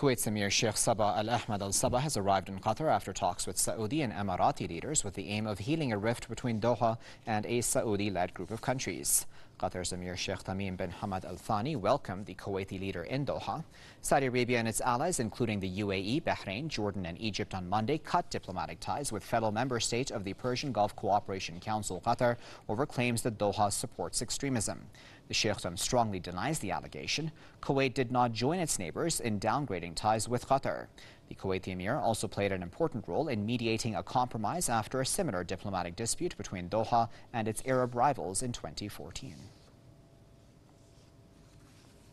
Kuwait's Emir Sheikh Sabah Al Ahmed Al Sabah has arrived in Qatar after talks with Saudi and Emirati leaders with the aim of healing a rift between Doha and a Saudi-led group of countries. Qatar's Emir Sheikh Tamim bin Hamad Al Thani welcomed the Kuwaiti leader in Doha. Saudi Arabia and its allies, including the UAE, Bahrain, Jordan and Egypt on Monday, cut diplomatic ties with fellow member state of the Persian Gulf Cooperation Council, Qatar, over claims that Doha supports extremism. The Sheikhdom strongly denies the allegation. Kuwait did not join its neighbors in downgrading ties with Qatar. The Kuwaiti Emir also played an important role in mediating a compromise after a similar diplomatic dispute between Doha and its Arab rivals in 2014.